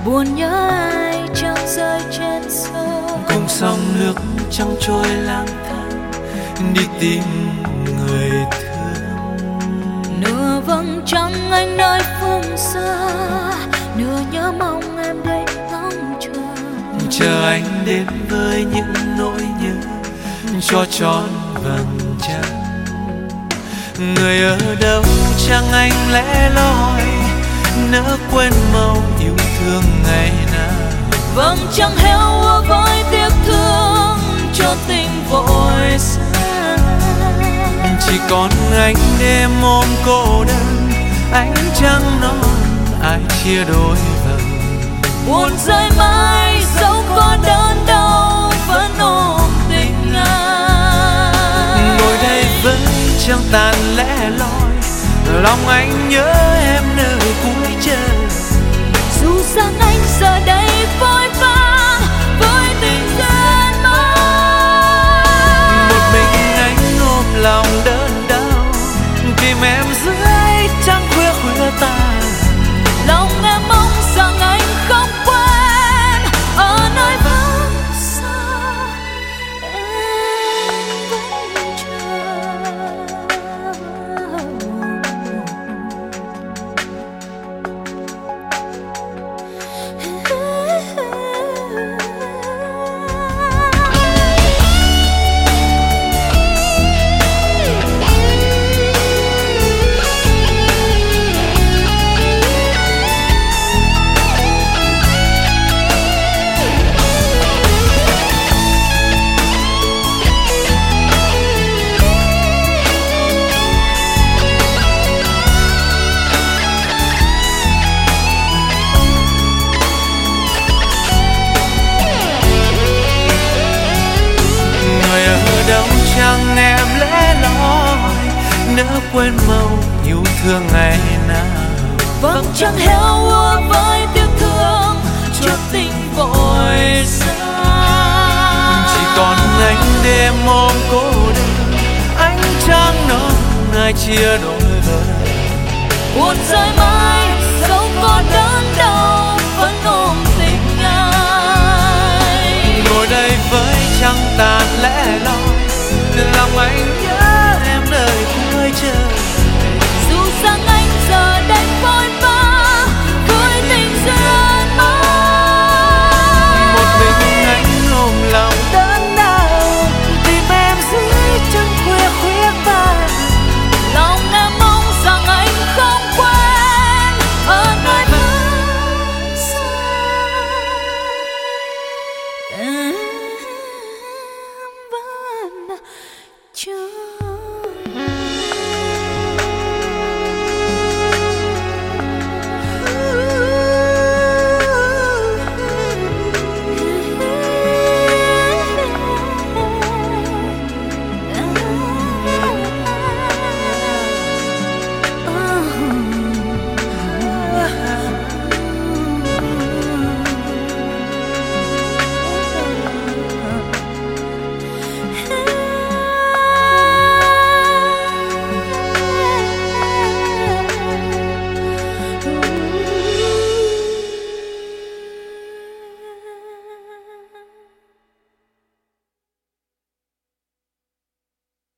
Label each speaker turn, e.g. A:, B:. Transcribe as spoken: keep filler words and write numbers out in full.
A: buồn nhớ ai trăng rơi trên sông.
B: Cùng sông nước trăng trôi lang thang đi tìm người thương.
A: Nửa vầng trăng anh nơi phương xa, nửa nhớ mong em đây ngóng chờ.
B: Chờ anh đến với những nỗi nhớ cho tròn vầng trăng. Người ở đâu chẳng anh lẻ loi, nỡ quên màu yêu thương ngày nào.
A: Vầng trăng héo úa với tiếc thương cho tình vội xa.
B: Chỉ còn anh đêm ôm cô đơn, ánh trăng non ai chia đôi vầng.
A: Buồn rơi mãi dẫu có đớn đau vẫn ôm tình anh.
B: Ngồi đây với trăng tàn lẻ loi, lòng anh nhớ em nơi cuối trời.
A: Dù rằng anh giờ đây vội vã với tình duyên mới.
B: Một mình anh ôm lòng đớn đau, tìm em dưới trăng khuya khuya tàn.
A: Lòng em mong rằng anh không quên ở nơi vắng xa em vẫn
B: chẳng em lẽ loi, nỡ quên màu yêu thương ngày nào.
A: vầng trăng héo úa với tiếc thương cho tình vội xa.
B: Chỉ còn anh đêm ôm cô đơn, ánh trăng non ai chia đôi vầng.
A: Buồn rơi mãi dẫu có đớn đau vẫn ôm tình anh.
B: Ngồi đây với trăng tàn lẻ loi, lòng anh